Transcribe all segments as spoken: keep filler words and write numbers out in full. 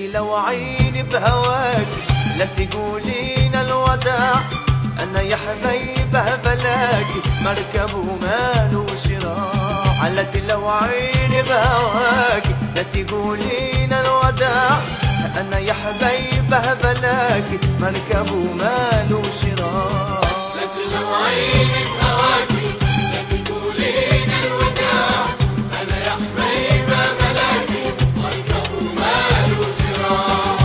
التي لو عيني بهواك لا تقولين الوداع. أنا يا حبيبه بلاقي مركب ومال وشراع. التي لو عيني بهواك لا تقولين الوداع. أنا يا حبيبه بلاقي مركب ومال وشراع. التي لو عيني بهواكي لا تقولين الوداع. أنا يا حبيبة بلاقي مركب ومال وشراع.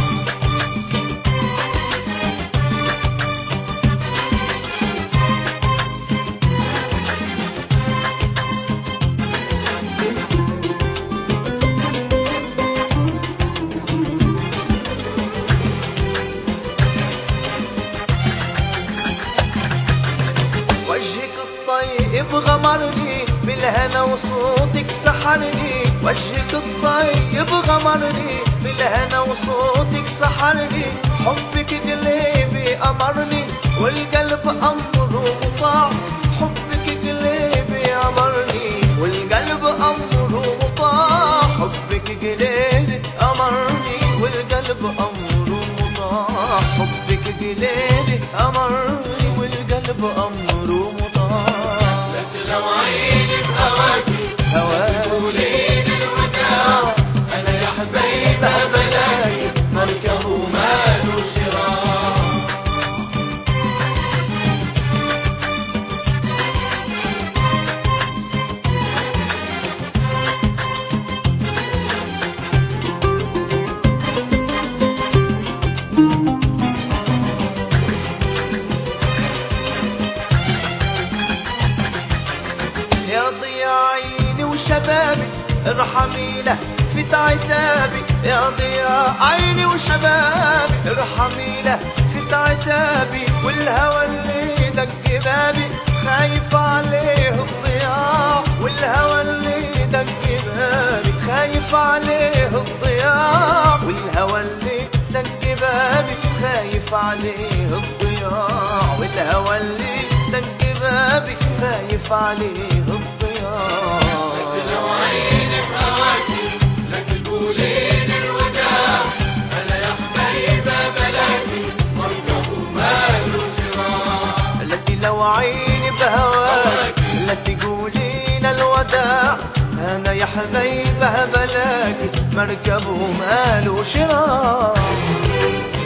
وجهك الطيب غمرني بالهنا وصوتك سحرني. وجهك الطيب غمرني بالهنا وصوتك سحرني. حبك قلبي أمرني والقلب أمره مطاع. حبك قلبي أمرني والقلب أمره مطاع. حبك قلبي أمرني والقلب أمره مطاع. حبك قلبي أمرني والقلب أمره مطاع. التي لو عيني بهواكي لا تقولين الوداع. أنا يا حبيبة بلاقي مركب ومال وشراع. يا ضياء عيني وشبابي ارحمي له في عتابي. يا ضياء عيني وشبابي ارحمي له في عتابي. والهوى اللي دق بابي خايف عليه الضياع. والهوى اللي دق بابي خايف عليه الضياع. والهوى اللي دق بابي خايف عليه الضياع. والهوى اللي دق بابي خايف عليه الضياع. التي لو عيني بهواكي لا تقولين الوداع. أنا يا حبيبة بلاقي مركب ومال وشراع. التي لو عيني بهواك لا تقولين الوداع. أنا يا حبيبه بلاقي مركب ومال وشراع.